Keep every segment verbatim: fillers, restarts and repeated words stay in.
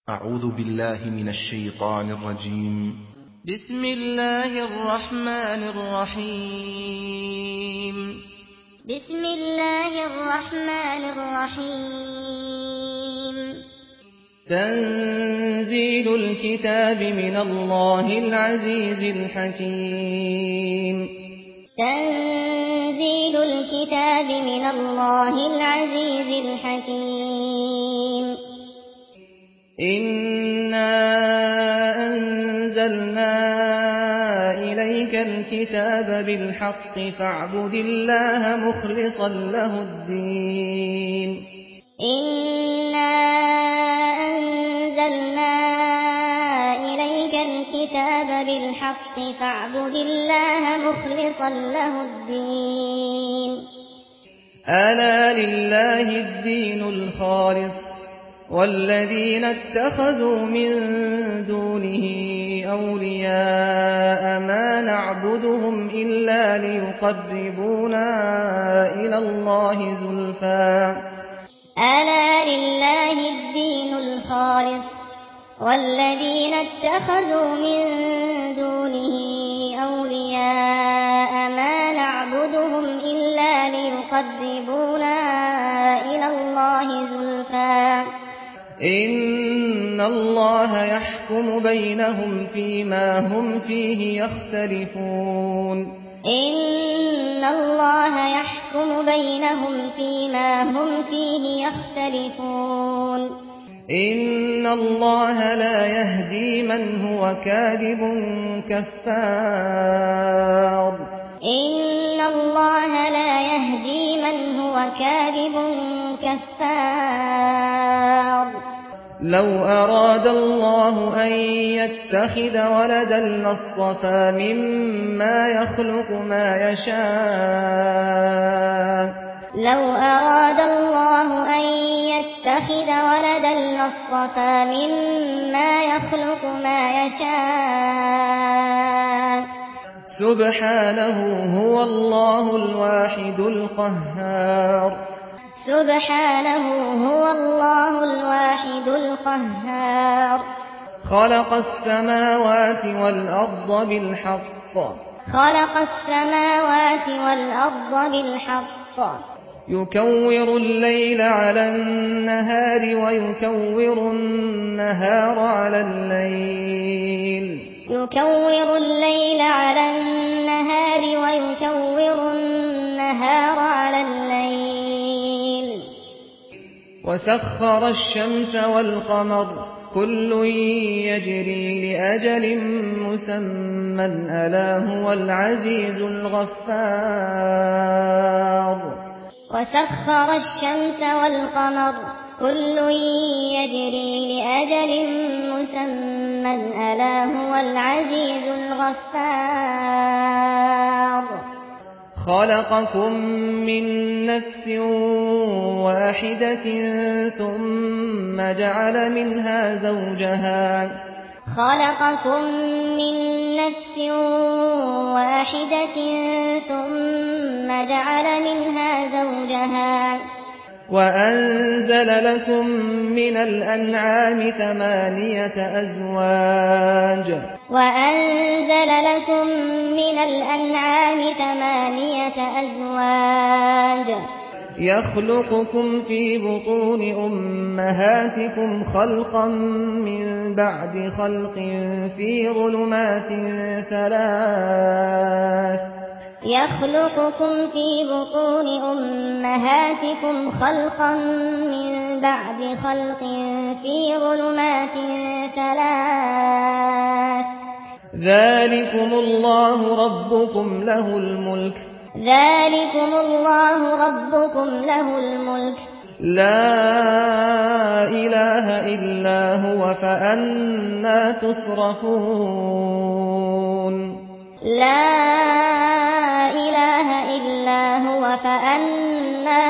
أعوذ بالله من الشيطان الرجيم. بسم الله الرحمن الرحيم. بسم الله الرحمن الرحيم. تنزيل الكتاب من الله العزيز الحكيم. تنزيل الكتاب من الله العزيز الحكيم. إنا أنزلنا إليك الكتاب بالحق فاعبد الله مخلصا له الدين. إنا أنزلنا إليك الكتاب بالحق فاعبد الله مخلصا له الدين. ألا لله الدين الخالص والذين اتخذوا من دونه أولياء ما نعبدهم إلا ليقربونا إلى الله زلفى. ألا لله الدين الخالص والذين اتخذوا من دونه أولياء ما نعبدهم إلا ليقربونا إلى الله زلفى. إن الله يحكم بينهم فيما هم فيه يختلفون. إن الله يحكم بينهم فيما هم فيه يختلفون. إن الله لا يهدي من هو كاذب كفار. إن الله لا يهدي من هو كاذب كفار. لو أراد الله أن يتخذ ولدا لاصطفى مما يخلق ما يشاء. لو أراد الله أن يتخذ ولدا لاصطفى مما يخلق ما يشاء. سبحانه هو الله الواحد القهار. سبحانه هو الله الواحد القهار. خلق السماوات والأرض بالحق. خلق السماوات والأرض بالحق. يكور الليل على النهار ويكور النهار على الليل. يكور الليل على النهار ويكور النهار على الليل. وسخر الشمس والقمر كل يجري لأجل مسمى ألا هو العزيز الغفار. وسخر الشمس والقمر كل يجري لأجل مسمى ألا هو العزيز الغفار. خلقكم من نفس واحدة ثم جعل منها زوجها. خلقكم من نفس واحدة ثم جعل منها زوجها. وأنزل لكم من الأنعام ثمانية أزواج. وأنزل لكم من الأنعام ثمانية أزواج. يخلقكم في بطون أمهاتكم خلقا من بعد خلق في ظلمات ثلاث. يخلقكم في بطون أمهاتكم خلقا من بعد خلق في ظلمات ثلاث. ذلكم الله ربكم له الملك. ذلكم الله ربكم له الملك. لا إله إلا هو فأنى تصرفون. لا إله إلا هو فأنى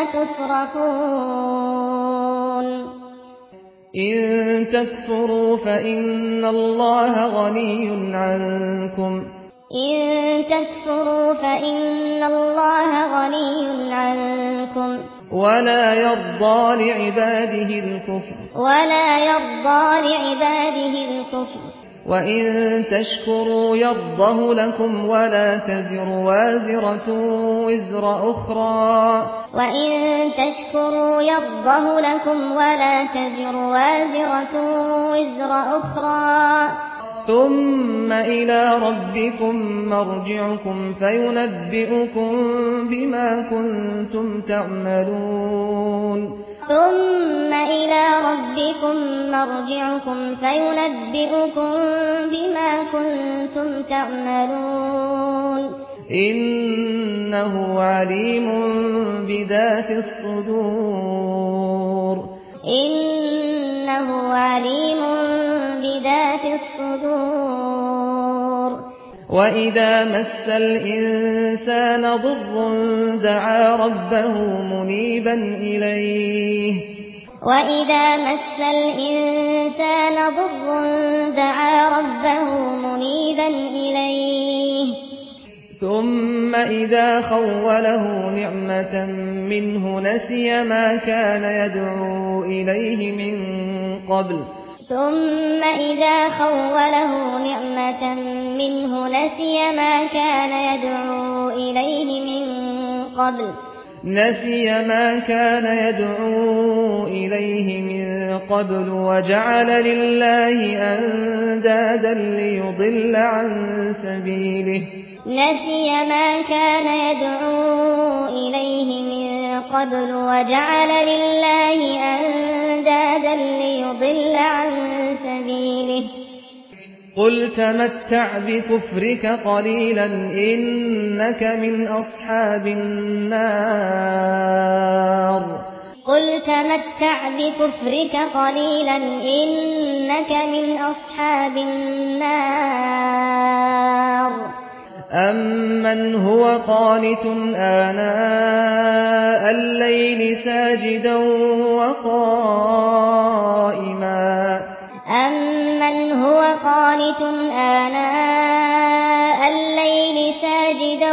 تصرفون. إن تكفروا فإن الله غني عنكم. إن تكفروا فإن الله غني عنكم. ولا يرضى لعباده الكفر ولا يرضى لعباده الكفر وإن تشكروا يرضه لكم ولا تزر وازرة وزر أخرى وإن تشكروا يرضه لكم ولا تزر وازرة وزر أخرى ثم إلى ربكم مرجعكم فينبئكم بما كنتم تعملون ثم إلى ربكم مرجعكم فينبئكم بما كنتم تعملون إنه عليم بذات الصدور إنه عليم بذات الصدور وإذا مس الإنسان ضر دعا ربه منيبا إليه وإذا مس الإنسان ضر دعا ربه منيبا إليه ثم إذا خوله نعمة منه نسي ما كان يدعو إليه من قبل ثم إذا خوله نعمة منه نسي ما كان يدعو إليه من قبل نسي ما كان يدعو إليه من قبل وجعل لله أندادا ليضل عن سبيله نسي ما كان يدعو إليه من قبل وجعل لله أندادا ليضل عن سبيله قل تمتع بكفرك قليلا إنك من أصحاب النار قل تمتع بكفرك قليلا إنك من أصحاب النار أمن هو قانت آناء الليل ساجدا وقائما أمن هو قانت آناء الليل ساجدا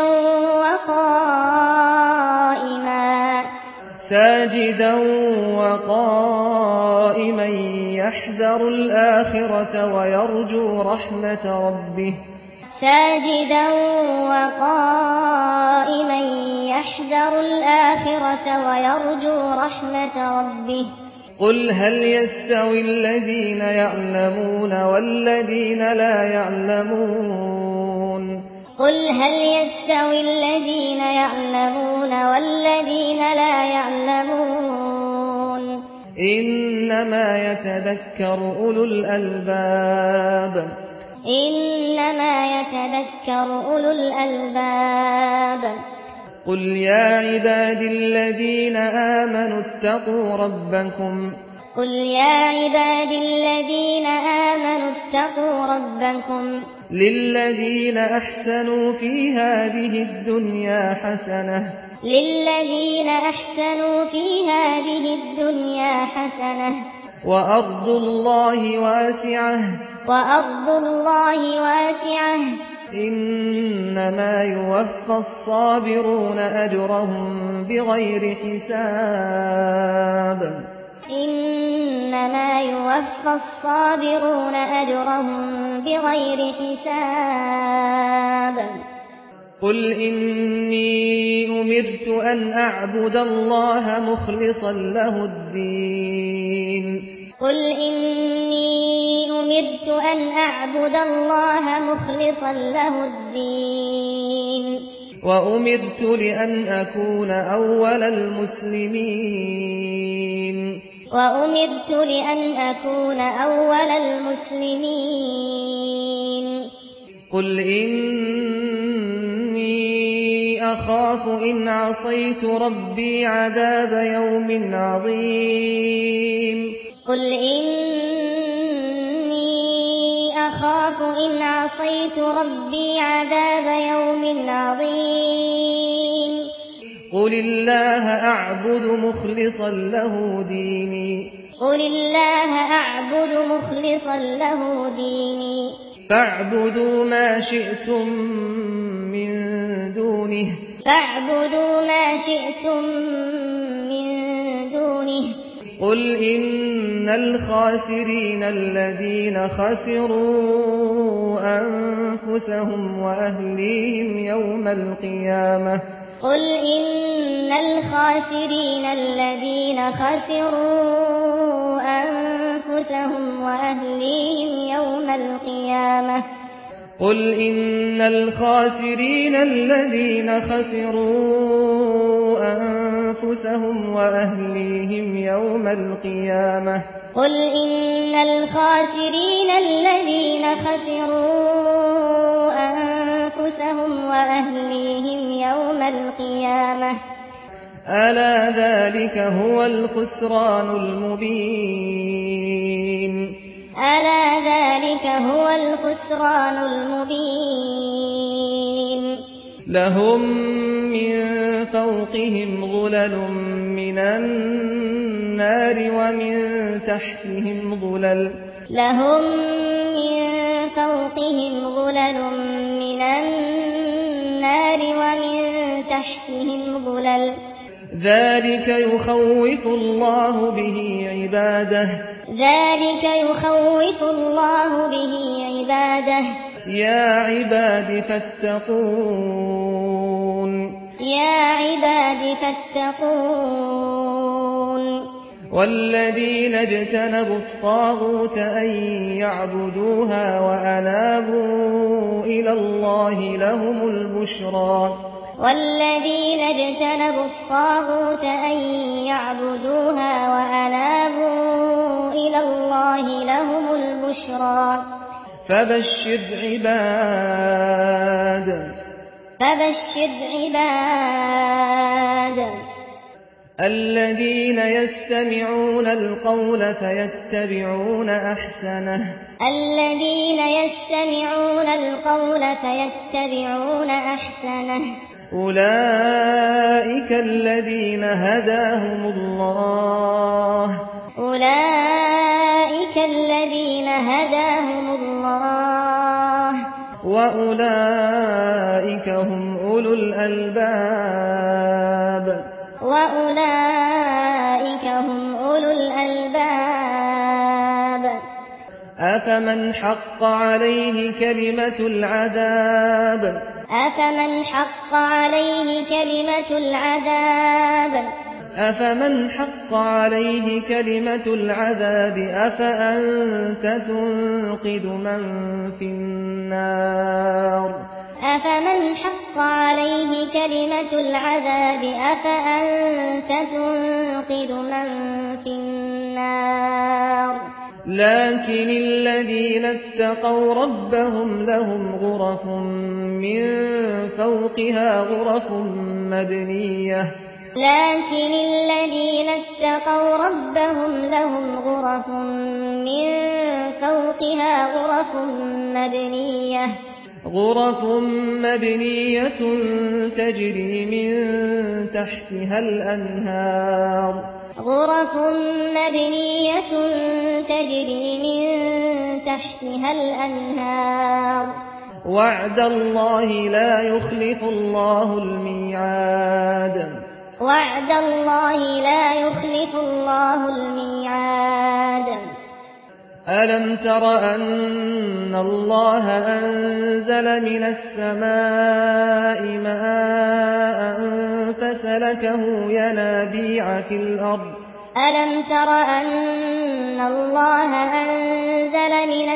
وقائما ساجدا وقائما يحذر الآخرة ويرجو رحمة ربه ساجدا وقائما يحذر الآخرة ويرجو رحمة ربه قل هل يستوي الذين يعلمون والذين لا يعلمون قل هل يستوي الذين يعلمون والذين لا يعلمون إنما يتذكر أولو الألباب إنما يتذكر أولو الألباب قل يا عبادي الذين آمنوا اتقوا ربكم قل يا عبادي الذين آمنوا اتقوا ربكم للذين أحسنوا في هذه الدنيا حسنة للذين أحسنوا في هذه الدنيا حسنة وأرض الله واسعة وأرض الله واسعة إنما يوفى الصابرون أجرهم بغير حساب إنما يوفى الصابرون أجرهم بغير حساب قل إني أمرت أن أعبد الله مخلصا له الدين قل إني أمرت أن أعبد الله مخلصا له الدين وأمرت لأن أكون أول المسلمين وأمرت لأن أكون أول المسلمين قل إني أخاف إن عصيت ربي عذاب يوم عظيم قل إني أخاف إن عصيت ربي عذاب يوم عظيم قل الله أعبد مخلصا له ديني قل الله أعبد مخلصا له ديني فاعبدوا ما شئتم من دونه فاعبدوا ما شئتم من دونه قل إن الخاسرين الذين خسروا أنفسهم وأهليهم يوم القيامة قل إن الخاسرين الذين خسروا أنفسهم وأهليهم يوم القيامة قل إن الخاسرين الذين خسروا أنفسهم وأهليهم يوم القيامة قل إن الخاسرين الذين خسروا أنفسهم وأهليهم يوم القيامة ألا ذلك هو الخسران المبين ألا ذلك هو الخسران المبين لهم من فوقهم ظلل من النار ومن تحتهم ظلل لهم من فوقهم ظلل من النار ومن تحتهم ظلل ذلك يخوف الله به عباده ذلك يخوف الله به عباده يا عباد فاتقون يا عباد فاتقون والذين اجتنبوا الطاغوت أن يعبدوها وأنابوا إلى الله لهم البشرى والذين اجتنبوا الطاغوت أن يعبدوها وأنابوا إلى الله لهم البشرى فبشر عباد فبشر عباد الذين يستمعون القول فيتبعون أحسنه الذين يستمعون القول فيتبعون أحسنه أولئك الذين هداهم الله أولئك الذين هداهم الله وأولئك هم أولو الألباب وأولئك هم أولو الألباب أفمن حق عليه كلمة العذاب أفمن حق عليه كلمة العذاب أفمن حق عليه كلمة العذاب أفأنت تنقذ من في النار أفمن حق عليه كلمة العذاب أفأنت تنقذ من في النار لكن الذين اتقوا ربهم لهم غرف من فوقها غرف مبنية لكن الذين اتقوا ربهم لهم غرف من فوقها غرف مبنية غرف مبنية تجري من تحتها الأنهار غرف مبنية تجري من تحتها الأنهار وعد الله لا يخلف الله الميعاد وعد الله لا يخلف الله الميعاد ألم تر أن الله أنزل من السماء ماء فسلكه ينابيع في الأرض ألم تر أن الله أنزل من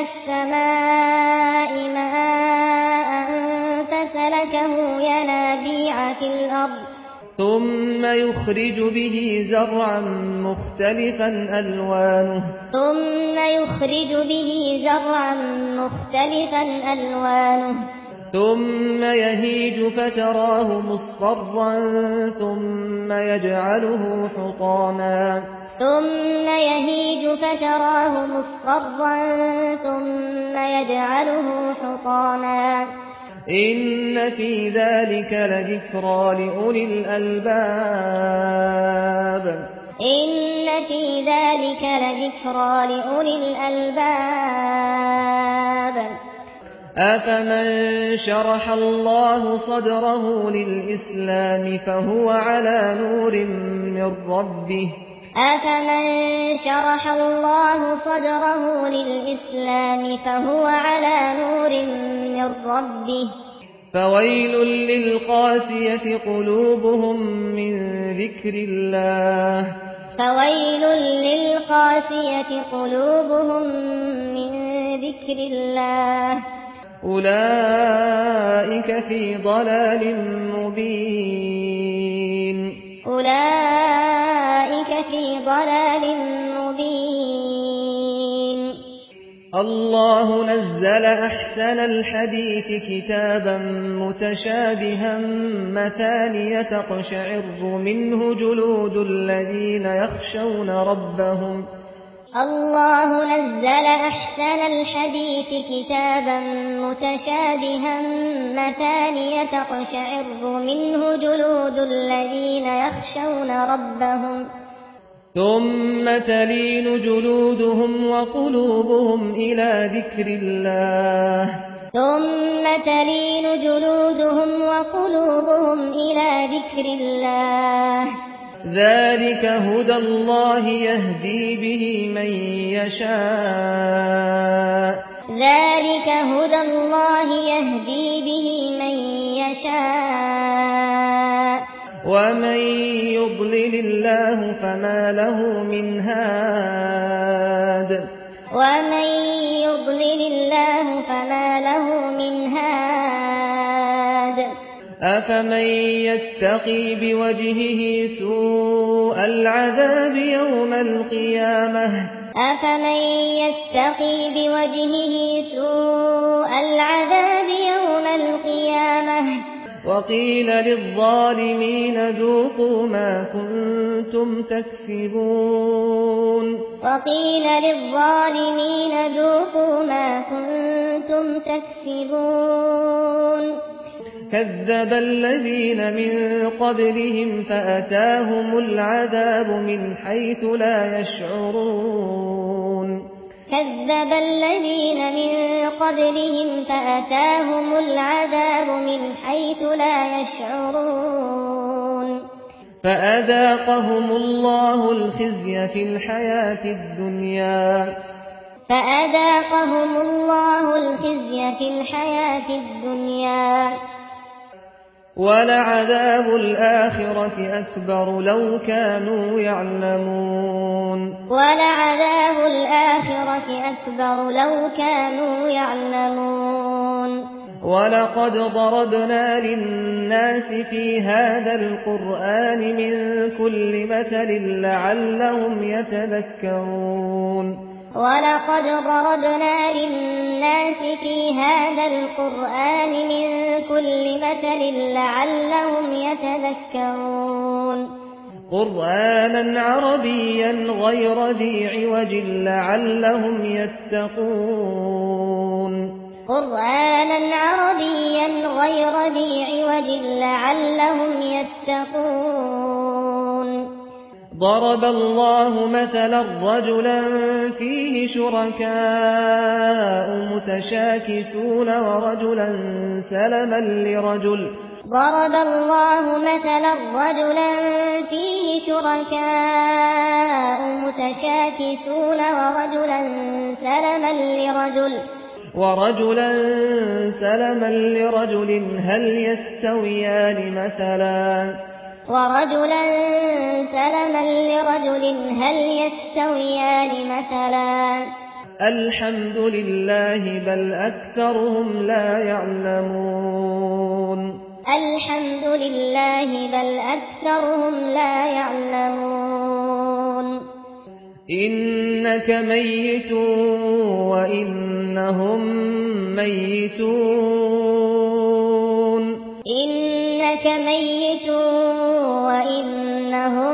السماء ماء فسلكه ينابيع في الأرض ثم يخرج به زرعا مختلفا ألوانه ثم يخرج به زرعا مختلفا ألوانه ثم يهيج فتراه مصفرا ثم يجعله حطاما ثم يهيج فتراه مصفرا ثم يجعله حطاما إن في ذلك لذكرى لأولي الألباب إن في ذلك لذكرى لأولي الألباب أفمن شرح الله صدره للإسلام فهو على نور من ربه أفمن شرح الله صدره للإسلام فهو على نور من ربه فويل للقاسية قلوبهم من ذكر الله فويل للقاسية قلوبهم من ذكر الله أولئك في ضلال مبين أولئك في ضلال مبين الله نزل أحسن الحديث كتابا متشابها مثانية تقشعر منه جلود الذين يخشون ربهم الله نزل أحسن الحديث كتابا متشابها مثانية تقشعر منه جلود الذين يخشون ربهم ثم تلين جلودهم وقلوبهم إلى ذكر الله ثم تلين جلودهم وقلوبهم إلى ذكر الله ذلك هدى الله يهدي به من يشاء ذلك هدى الله يهدي به من يشاء ومن يضلل الله فما له من هاد ومن يضلل الله فما له من هاد أفمن يتقي بوجهه سوء العذاب يوم القيامة أفمن يتقي بوجهه سوء العذاب يوم القيامة وقيل للظالمين ذوقوا ما كنتم تكسبون وقيل للظالمين ذوقوا ما كنتم تكسبون كذب الذين من قبلهم فأتاهم العذاب من حيث لا يشعرون كذب الذين من قبلهم فأتاهم العذاب من حيث لا يشعرون فأذاقهم الله الخزي في الحياة الدنيا فأذاقهم الله الخزي في الحياة الدنيا ولعذاب الآخرة أكبر لو كانوا يعلمون ولعذاب الآخرة أكبر لو كانوا يعلمون ولقد ضربنا للناس في هذا القرآن من كل مثل لعلهم يتذكرون ولقد ضربنا للناس في هذا القرآن من كل مثل لعلهم يتذكرون قرآنا عربيا غير ذي عوج لعلهم يتقون قرآنا عربيا غير ذي عوج لعلهم يتقون ضرب الله مثلا رجلا فيه شركاء متشاكسون ورجلا سلما لرجل ضرب الله مثلا رجلا فيه شركاء متشاكسون ورجلا سلما لرجل ورجلا سلما لرجل هل يستويان مثلا ورجلا سلما لرجل هل يستويان مثلا الحمد لله بل أكثرهم لا يعلمون الحمد لله بل أكثرهم لا يعلمون إنك ميت وإنهم ميتون إنك ميت وإنهم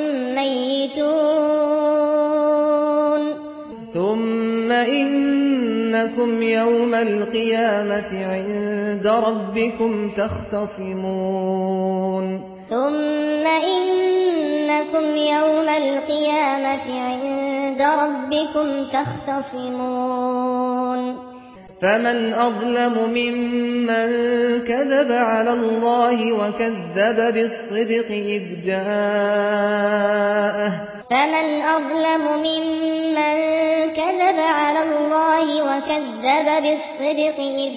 ميتون ثم إنكم يوم القيامة عند ربكم تختصمون ثم إنكم يوم القيامة عند ربكم تختصمون فمن أظلم ممن كذب على الله وكذب بالصدق إذ جاءه فمن أظلم ممن كذب على الله وكذب بالصدق إذ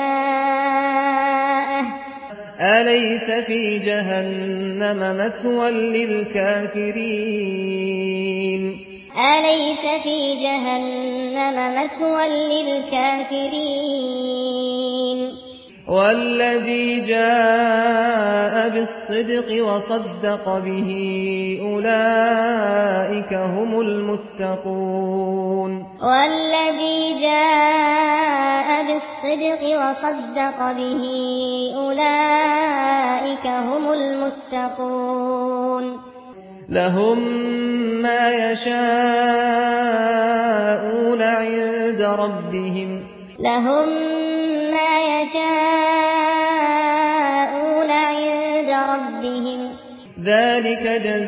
جاءه أليس في جهنم مثوى للكافرين أليس في جهنم مثوى للكافرين والذي جاء بالصدق وصدق به أولئك هم المتقون والذي جاء بالصدق وصدق به أولئك هم المتقون لهم ما يشاءون عند ربهم لهم ما يشاءون عند ربهم ذلك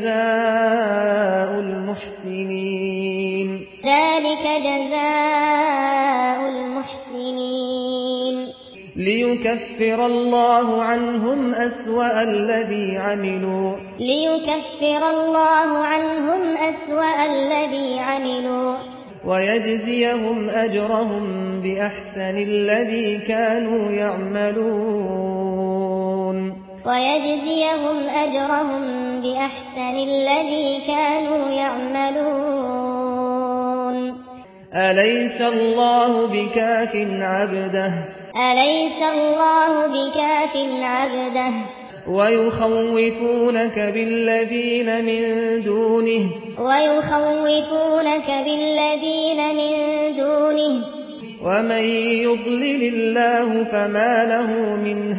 جزاء المحسنين ذلك جزاء المحسنين ليكفر الله عنهم أسوأ الذي عملوا ليكفر الله عنهم أسوأ الذي عملوا ويجزيهم أجرهم بأحسن الذي كانوا يعملون ويجزيهم أجرهم بأحسن الذي كانوا يعملون أليس الله بكاف عبده أليس الله بكاف عبده ويخوفونك بالذين من دونه ويخوفونك بالذين من دونه ومن يضلل الله فما له من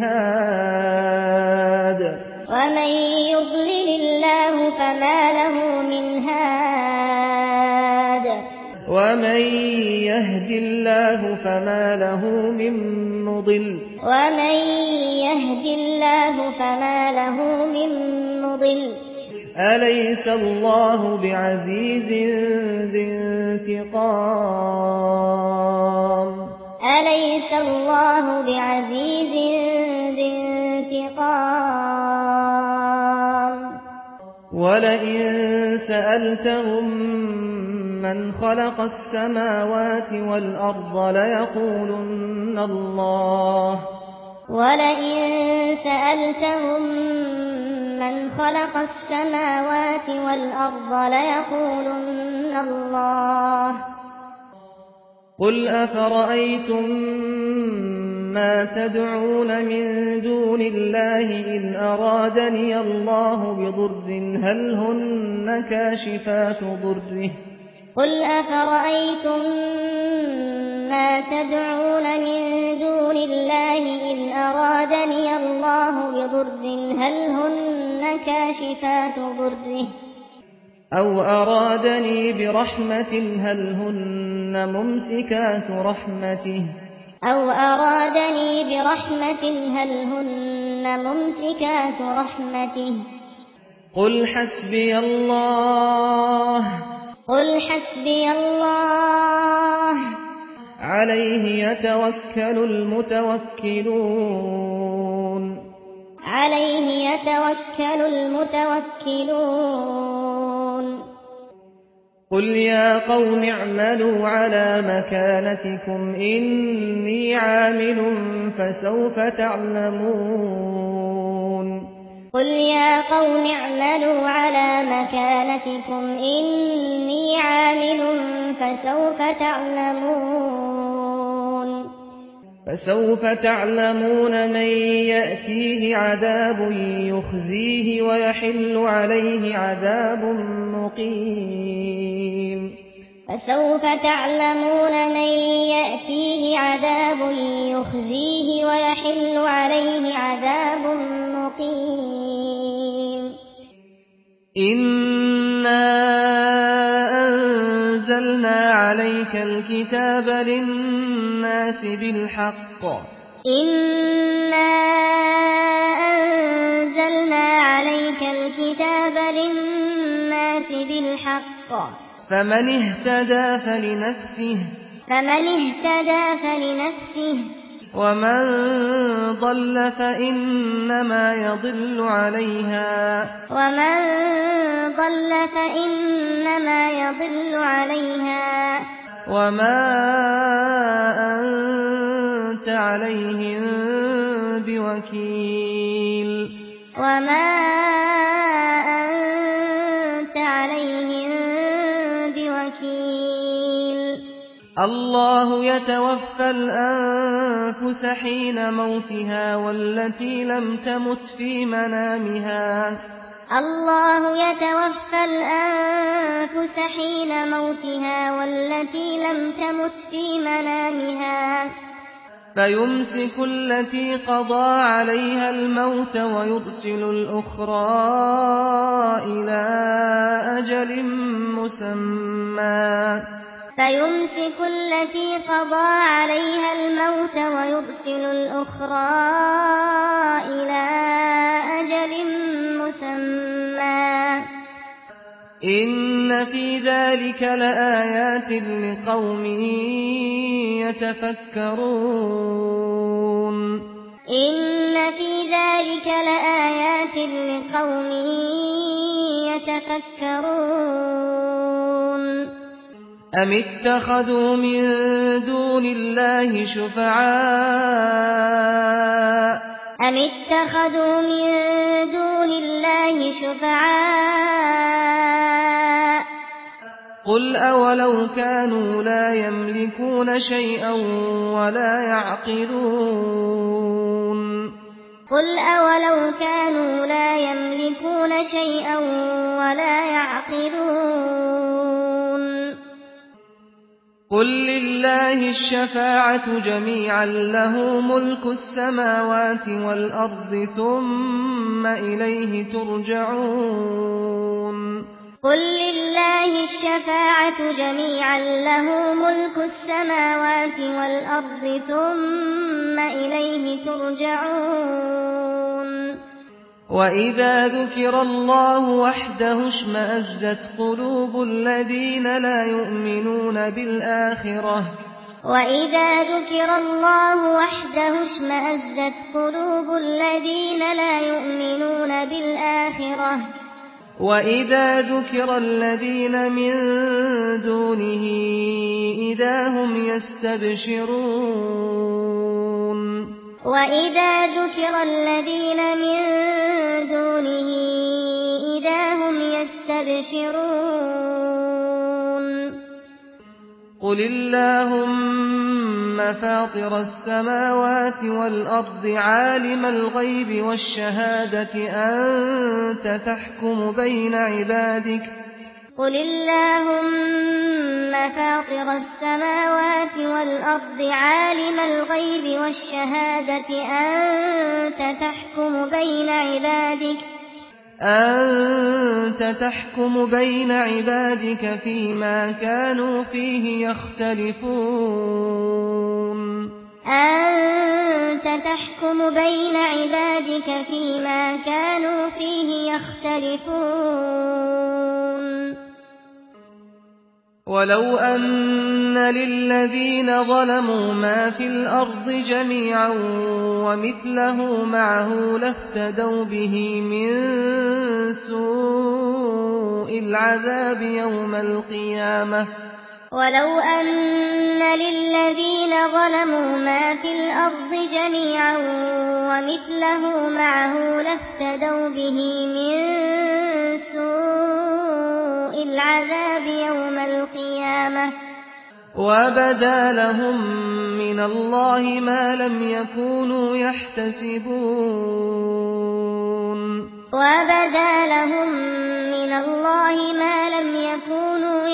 هاد ومن يضلل الله فما له من هاد ومن يهد الله فما له من مضل ومن يهد الله فما له من مضل أليس الله بعزيز ذي انتقام أليس الله بعزيز ذي انتقام ولئن سألتهم من خلق السماوات والأرض ليقولن الله ولئن سألتهم من خلق السماوات والأرض ليقولن الله قل أفرأيتم ما تدعون من دون الله إن أرادني الله بضر هل هن كاشفات ضره قل أفرأيتم ما تدعون من دون الله إن أرادني الله بضر هل هن كاشفات ضره أو أرادني برحمة هل هن ممسكات رحمته أو أرادني برحمة هل هن ممسكات رحمته قل حسبي الله قل حسبي الله عليه يتوكل المتوكلون عليه يتوكل المتوكلون قل يا قوم اعملوا على مكانتكم إني عامل فسوف تعلمون قل يا قوم اعملوا على مكانتكم إني عامل فسوف تعلمون فسوف تعلمون من يأتيه عذاب يخزيه ويحل عليه عذاب مقيم فسوف تعلمون من يأتيه عذاب يخزيه ويحل عليه عذاب مقيم إنا أنزلنا عليك الكتاب للناس بالحق إنا أنزلنا عليك الكتاب للناس بالحق فمن اهتدى فلنفسه فمن اهتدى فلنفسه ومن ضل فإنما يضل عليها ومن ضل فإنما يضل عليها وما أنت عليهم بوكيل وما أنت عليهم بوكيل الله يتوفى الأنفس حين موتها والتي لم تمت في منامها الله يتوفى الأنفس حين موتها والتي لم تمت في منامها فيمسك التي قضى عليها الموت ويرسل الأخرى إلى أجل مسمى فيمسك التي قضى عليها الموت ويرسل الأخرى إلى أجل مسمى إن في ذلك لآيات لقوم يتفكرون إن في ذلك لآيات لقوم يتفكرون أم اتخذوا من دون الله شفعاء أم اتخذوا من دون الله شفعاء قل أولو كانوا لا يملكون شيئا ولا يعقلون قل أولو كانوا لا يملكون شيئا ولا يعقلون قل لله الشفاعة جميعا له ملك السماوات والأرض ثم إليه ترجعون قل لله الشفاعة جميعا له ملك السماوات والأرض ثم إليه ترجعون وإذا ذكر الله وحده اشمأزت قلوب الذين لا يؤمنون بالآخرة وإذا ذكر الله وحده اشمأزت قلوب الذين لا يؤمنون بالآخرة وإذا ذكر الذين من دونه إذا هم يستبشرون وإذا ذكر الذين من دونه إذا هم يستبشرون قل اللهم فاطر السماوات والأرض عالم الغيب والشهادة أنت تحكم بين عبادك قل اللهم فاطر السماوات والأرض عالم الغيب والشهادة أنت تحكم بين عبادك أنت تحكم بين عبادك فيما كانوا فيه يختلفون أنت تحكم بين عبادك فيما كانوا فيه يختلفون ولو أن للذين ظلموا ما في الأرض جميعا ومثله معه لافتدوا به من سوء العذاب يوم القيامة ولو أن للذين ظلموا ما في الأرض جميعا ومثله معه لافتدوا به من سوء العذاب يوم القيامة وبدا لهم من الله ما لم يكونوا يحتسبون وبدا لهم من الله ما لم يكونوا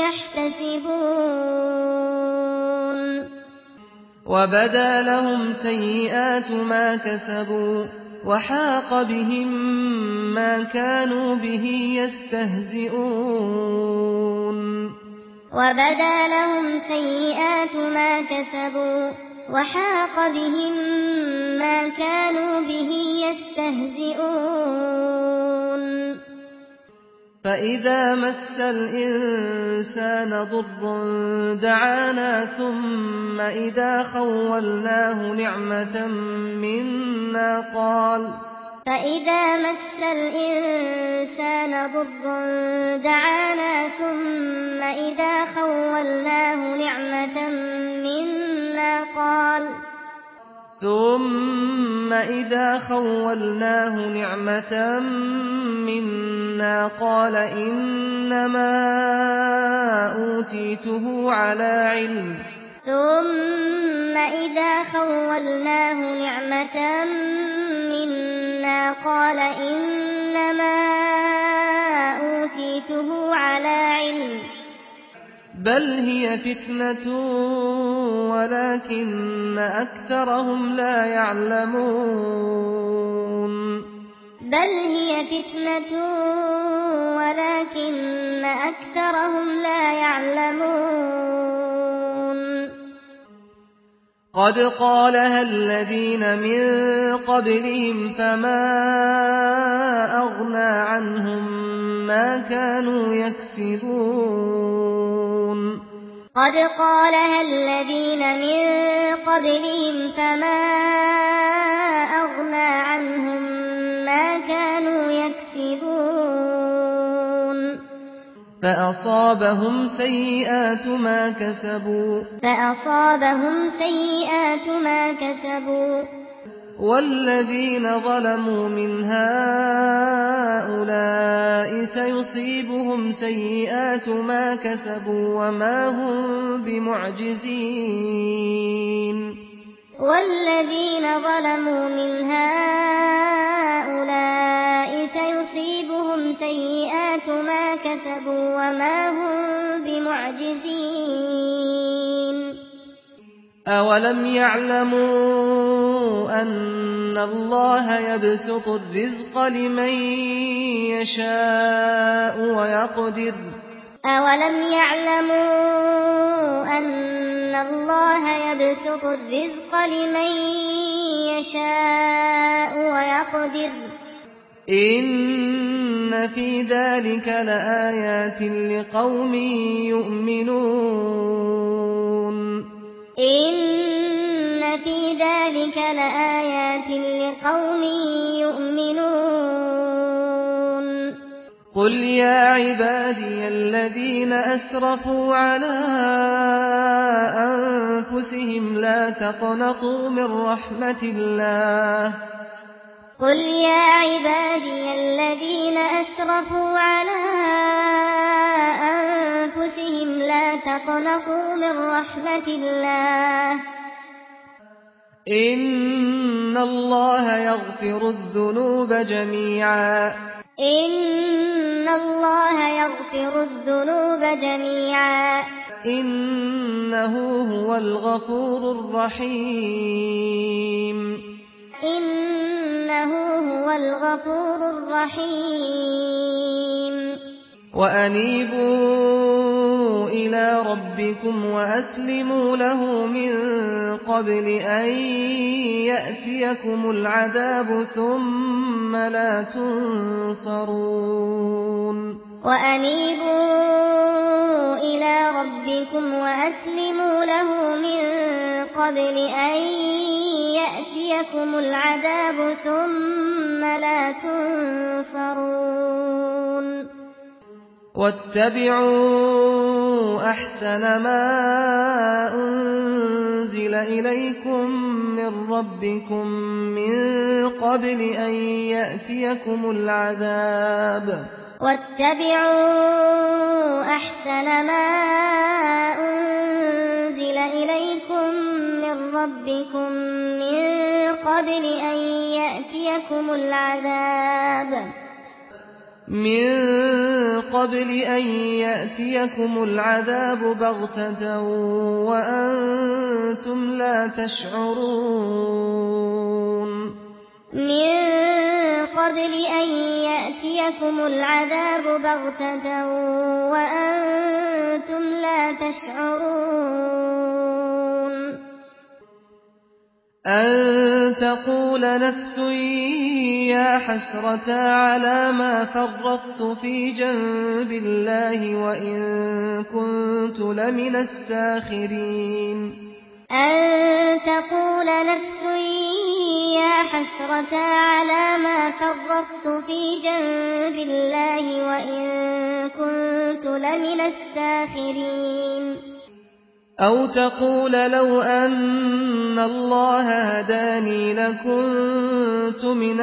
يحتسبون وبدا لهم سيئات ما كسبوا وحاق بهم ما كانوا به يستهزئون وبدا لهم سيئات ما كسبوا وحاق بهم ما كانوا به يستهزئون فإذا مس الإنسان ضر دعانا ثم إذا خولناه نعمة منا قال فإذا مس الإنسان ضر دعانا ثم إذا خولناه نعمة منا قال ثم إذا خولناه نعمة منا قال إنما أوتيته على علم ثم إذا خولناه نعمة منا قال إنما أوتيته على علم بل هي فتنة ولكن أكثرهم لا يعلمون بل هي فتنة ولكن أكثرهم لا يعلمون قد قالها الذين من قبلهم فما أغنى عنهم ما كانوا يكسبون قد قالها الذين من قبلهم فما أغنى عنهم ما كانوا يكسبون فأصابهم سيئات ما كسبوا فأصابهم سيئات ما كسبوا والذين ظلموا من هؤلاء سيصيبهم سيئات ما كسبوا وما هم بمعجزين والذين ظلموا من هؤلاء سيصيبهم سيئات ما كسبوا وما هم بمعجزين أولم يعلموا أن الله يبسط الرزق لمن يشاء ويقدر أولم يعلموا أن الله يبسط الرزق لمن يشاء ويقدر إن في ذلك لآيات لقوم يؤمنون إن في ذلك لآيات لقوم يؤمنون قل يا عبادي الذين أسرفوا على أنفسهم لا تقنطوا من رحمة الله قل يا عبادي الذين أسرفوا على أنفسهم لا تقنطوا من رحمة الله إن الله يغفر الذنوب جميعا إن الله يغفر الذنوب جميعا إنه هو الغفور الرحيم إنه هو الغفور الرحيم وأنيبوا إلى ربكم وأسلموا له من قبل أن يأتيكم العذاب ثم لا تنصرون وأنيبوا إلى ربكم وأسلموا له من قبل أن يأتيكم العذاب ثم لا تنصرون واتبعوا أحسن ما أنزل إليكم من ربكم من قبل أن يأتيكم العذاب واتبعوا أحسن ما أنزل إليكم من ربكم من قبل أن يأتيكم العذاب من قبل أن يأتيكم العذاب بغتة وأنتم لا تشعرون من قبل أن يأتيكم العذاب بغتة وأنتم لا تشعرون أن تقول نفس يا حسرة على ما فرطت في جنب الله وإن كنت لمن الساخرين أن تقول نفس يا حسرة على ما فرطت في جنب الله وإن كنت لمن الساخرين أو تقول لو أن الله هداني لكنت من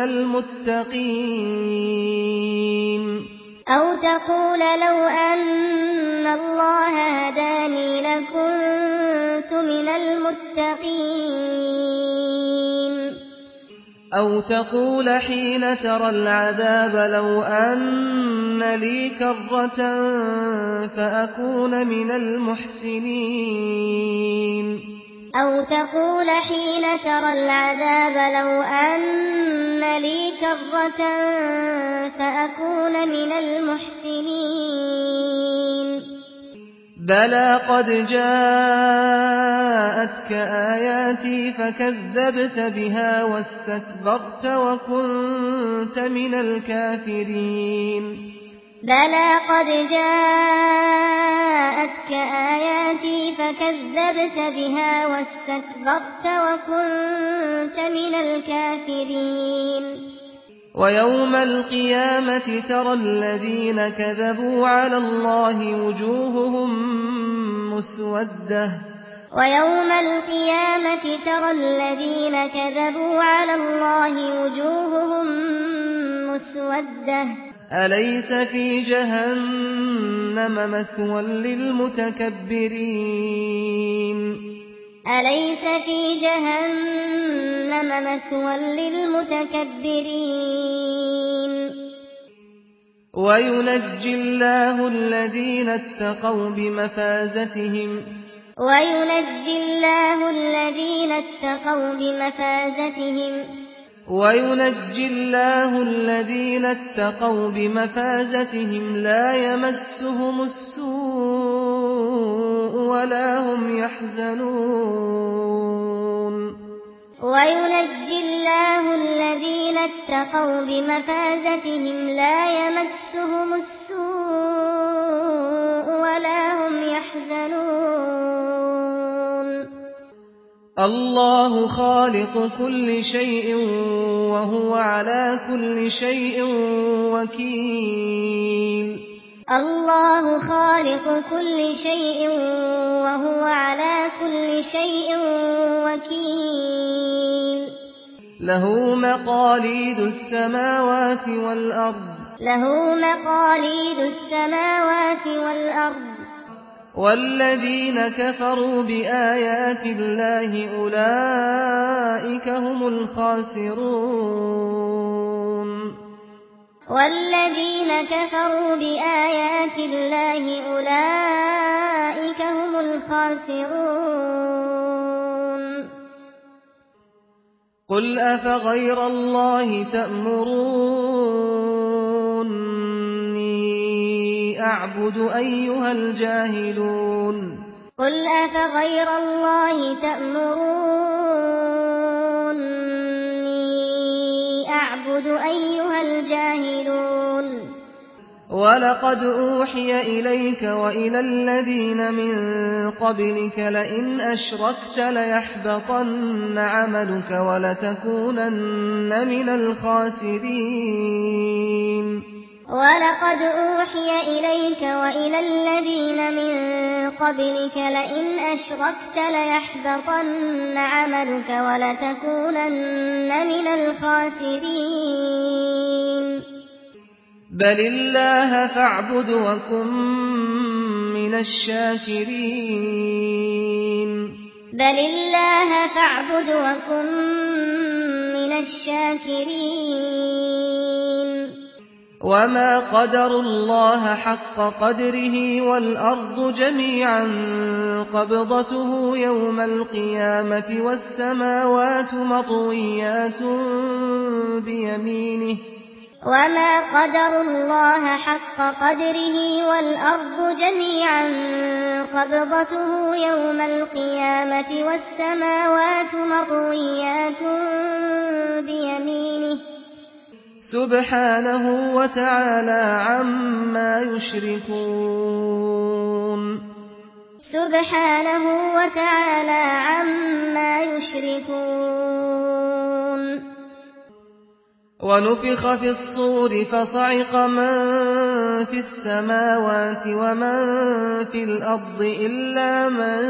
المتقين أو تقول لو أن الله هداني لكنت من المتقين أو تقول حين ترى العذاب لو أن لي كرة فأكون من المحسنين أو تقول حين ترى العذاب لو أن لي كرة فأكون من المحسنين بلى قد جاءتك آياتي فكذبت بها واستكبرت وكنت من الكافرين بلى قد جاءتك آياتي فكذبت بها واستكبرت وكنت من الكافرين ويوم القيامة ترى الذين كذبوا على الله وجوههم مسودة ويوم القيامة ترى الذين كذبوا على الله وجوههم مسودة أليس في جهنم مثوى للمتكبرين أليس في جهنم مثوى للمتكبرين وينجي الله الذين اتقوا بمفازتهم وينجي الله الذين اتقوا بمفازتهم وينجي الله الذين اتقوا بمفازتهم لا يمسهم السوء ولا هم يحزنون وينجي الله الذين اتقوا بمفازتهم لا يمسهم السوء ولا هم يحزنون الله خالق كل شيء وهو على كل شيء وكيل الله خالق كل شيء وهو على كل شيء وكيل له مقاليد السماوات والأرض له مقاليد السماوات والأرض والذين كفروا بآيات الله أولئك هم الخاسرون والذين كفروا بآيات الله أولئك هم الخاسرون قل أفغير الله تأمروني أعبد أيها الجاهلون قل أفغير الله تأمروني أعبد أيها الجاهلون ولقد أوحي إليك وإلى الذين من قبلك لئن أشركت ليحبطن عملك ولتكونن من الخاسرين ولقد أوحي إليك وإلى الذين من قبلك لئن أشركت ليحبطن عملك ولتكونن من الخاسرين بل الله فاعبد وكن من الشاكرين بل الله فاعبد وكن من الشاكرين وما قدر الله حق قدره والأرض جميعا قبضته يوم القيامة والسماوات مطويات بيمينه وما قدر الله حق قدره والأرض جميعا قبضته يوم القيامة والسماوات مطويات بيمينه سبحانه وتعالى عما يشركون سبحانه وتعالى عما يشركون ونفخ في الصور فصعق من في السماوات ومن في الأرض إلا من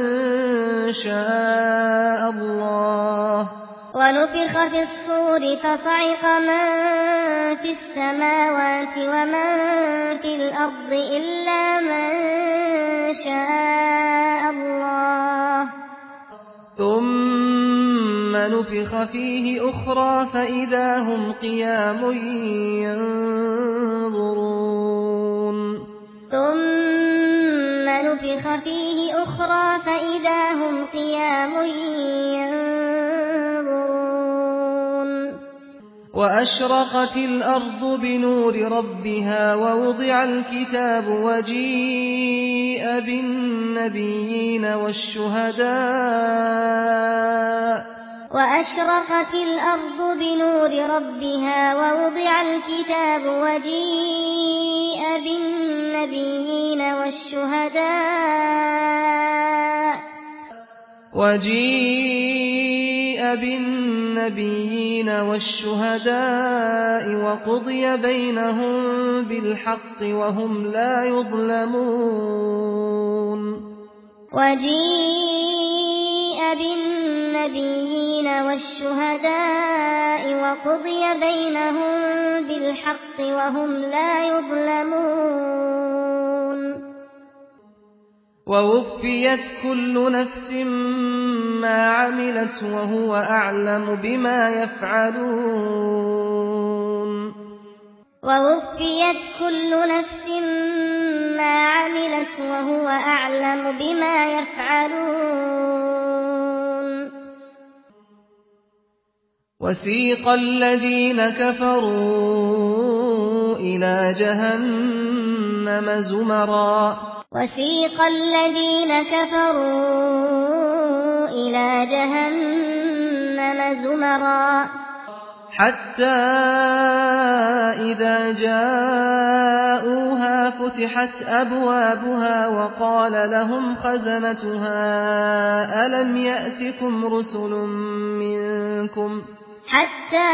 شاء الله ونفخ في الصور فصعق من في السماوات ومن في الأرض إلا من شاء الله ثم نفخ فيه أخرى فإذا هم قيام ينظرون ثم نفخ فيه أخرى فإذا هم قيام ينظرون وأشرقت الأرض بنور ربها ووضع الكتاب وجيء بالنبيين والشهداء وأشرقت الأرض بنور ربها ووضع الكتاب وجيء بالنبيين والشهداء وجيء بالنبيين والشهداء وقضي بينهم بالحق وهم لا يظلمون وجيء بالنبيين والشهداء وقضي بينهم بالحق وهم لا يظلمون ووفيت كل نفس ما عملت وهو أعلم بما يفعلون ووفيت كل نفس ما عملت وهو أعلم بما يفعلون وسيق الذين كفروا إلى جهنم زمرا وسيق الذين كفروا إلى جهنم زمرا حتى إذا جاءوها فتحت أبوابها وقال لهم خزنتها ألم يأتكم رسل منكم حتى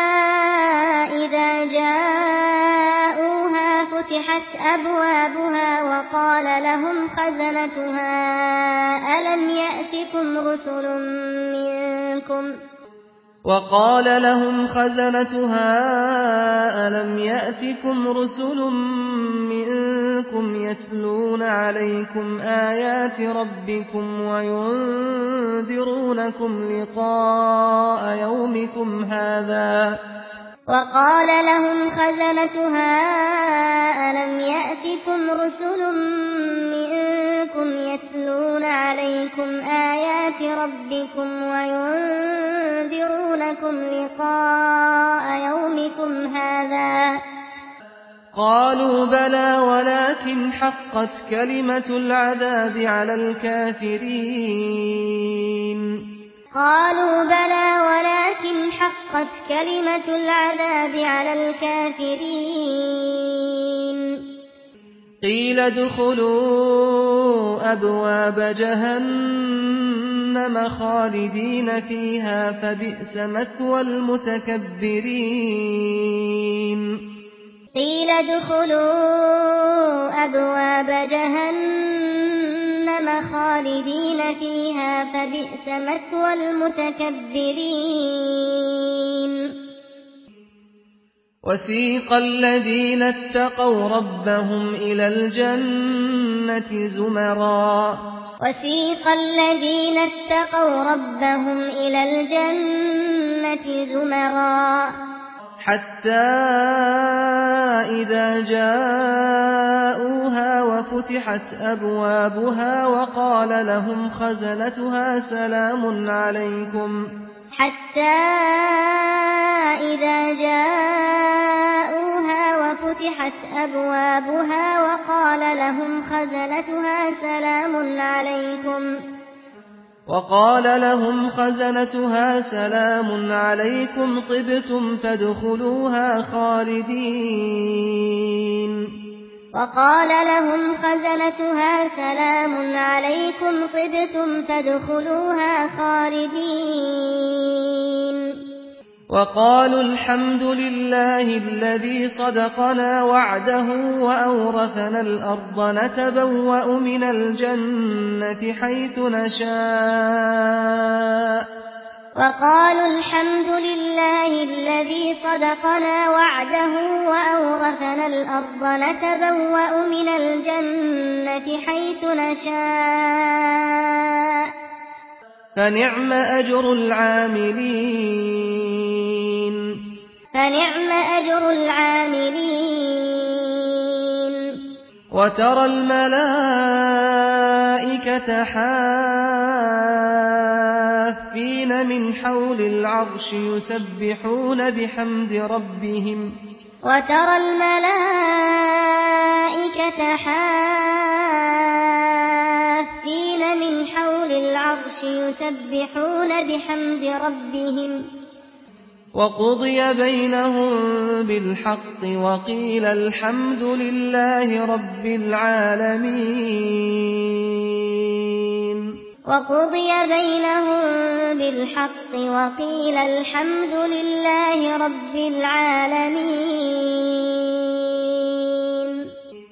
إذا جاءوها فتحت أبوابها وقال لهم خزنتها ألم يأتكم رسل منكم وقال لهم خزنتها ألم يأتكم رسل منكم يتلون عليكم آيات ربكم وينذرونكم لقاء يومكم هذا وقال لهم خزنتها ألم يأتكم رسل منكم يتلون عليكم آيات ربكم وينذرونكم لقاء يومكم هذا قالوا بلى ولكن حقت كلمة العذاب على الكافرين قالوا بلى ولكن حقت كلمة العذاب على الكافرين قيل ادخلوا أبواب جهنم خالدين فيها فبئس مثوى المتكبرين قيل ادخلوا أبواب جهنم خالدين فيها فبئس مثوى المتكبرين وسيق الذين اتقوا ربهم إلى الجنة زمرا وسيق الذين اتقوا ربهم إلى الجنة زمرا حتى إذا جاءوها وفتحت أبوابها وقال لهم خزنتها سلام عليكم حتى إذا جاءوها وفتحت فَفُتِحَتْ أَبْوَابُهَا وَقَالَ لَهُمْ خَزَنَتُهَا سَلَامٌ عَلَيْكُمْ وقال لهم خزنتها سلام عليكم طبتم فادخلوها خالدين وقال لهم خزنتها سلام عليكم طبتم فادخلوها خالدين وقالوا الحمد لله الذي صدقنا وعده وأورثنا الأرض نتبوأ من الجنة حيث نشاء وقالوا الحمد لله الذي صدقنا وعده وأورثنا الأرض نتبوأ من الجنة حيث نشاء فنعم أجر العاملين فنعم أجر العاملين وترى الملائكة حافين من حول العرش يسبحون بحمد ربهم وترى الملائكة حافين من حول العرش يسبحون بحمد ربهم وقضي بينهم بالحق وقيل الحمد لله رب العالمين وقضي بينهم بالحق وقيل الحمد لله رب العالمين